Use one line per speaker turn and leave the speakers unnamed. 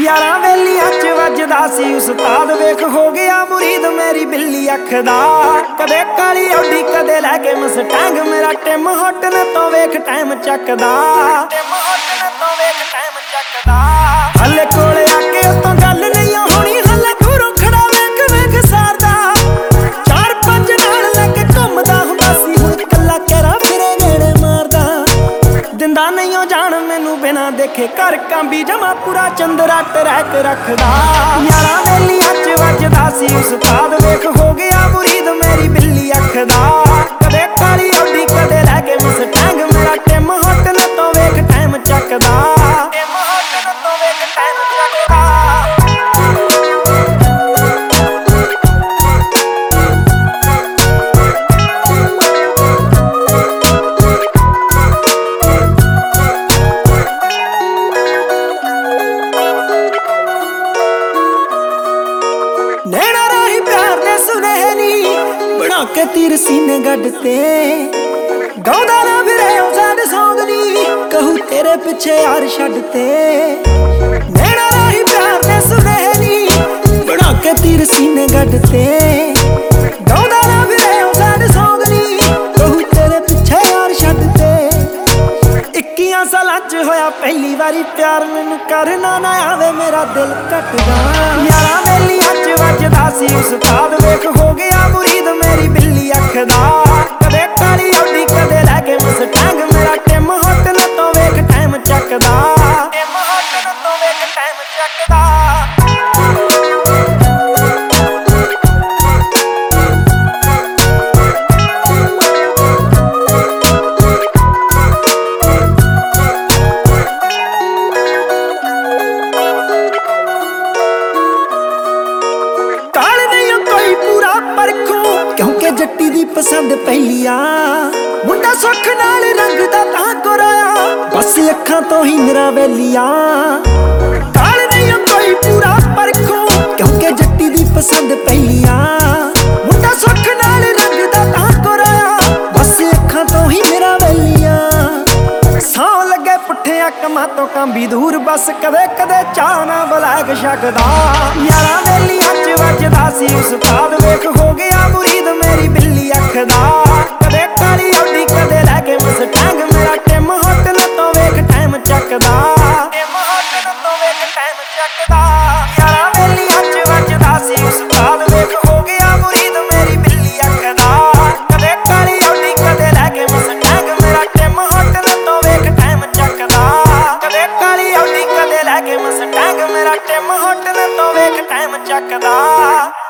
यारां वेलियां च वजदा सी उस्ताद वेख हो गया मुरीद मेरी बिल्ली अख दा। कदे काली औडी कदे लैके मस्टैंग मेरा टिम होटल तो वेख टाइम चकदा। हले कोले आके उतों गल नहीं होनी हले दूरों खड़ा वेख वेख सारदा। 4-5 नाल लैके घुमदा हुंदा सी हुण कल्ला केरा फिरे गेड़े मारदा। दिंदा नहीं जान मैनू बिना देखे घर कांबी जमा पूरा चंदरा टरैक रखदा। यारां वेलियां च वजदा सी उस्ताद वेख हो गया मुरीद मेरी बिल्ली अख दा। कदे काली औडी कदे लैके मस्टैंग मेरा टिम होटल तो वेख टाइम चकदा। नैना राही प्यार दे सुनहरी बना के तीर सीने गढ़ते। गाँदा ना फिरे साड सौंगनी कहूँ तेरे पिछे यार छड्डते। नैना राही प्यार दे सुनहरी बना के तीर सीने गढ़ते। गाँदा ना फिरे साड सौंगनी कहूँ तेरे पिछे यार छड्डते। 21 सालां च होया पहली बारी प्यार मैनू करना ना आवे मेरा दिल घटदा। यारां वेलियां च वजदा सी उस्ताद वेख हो गया मुरीद मेरी बिल्ली अख दा। कदे काली औडी कदे लैके मस्टैंग मेरा टिम होटल तो वेख टाइम चकदा। क्योंकि जट्टी दी पसंद पहलिया मुंडा सुख नाल रंग दा तां कोराया बस अखां तो ही मेरा वेलिया। काल नहीं कोई पूरा परखो क्योंकि जट्टी दी पसंद पहलिया मुंडा सुख नाल रंग दा तां कोराया बस अखां तो ही मेरा वेलिया। सौ लगे पुठिया कमां तो कांबी दूर बस कदे कदे चाह ना बलैक शकदा। यारां वेलियां च वजदा सी उस्ताद वेख हो गया मुरीद मेरी बिल्ली अख दा। कदे काली औडी कदे लैके मस्टैंग मेरा टिम होटल तो वेख टाइम चकदा। यारां वेलियां च वजदा सी उस्ताद वेख हो गया मुरीद मेरी बिल्ली अख दा। कदे काली औडी कदे लैके मस्टैंग मेरा टिम होटल तो वेख टाइम चकदा। कदे काली औडी कदे लैके मस्टैंग मेरा टिम होटल तो वेख टाइम चकदा।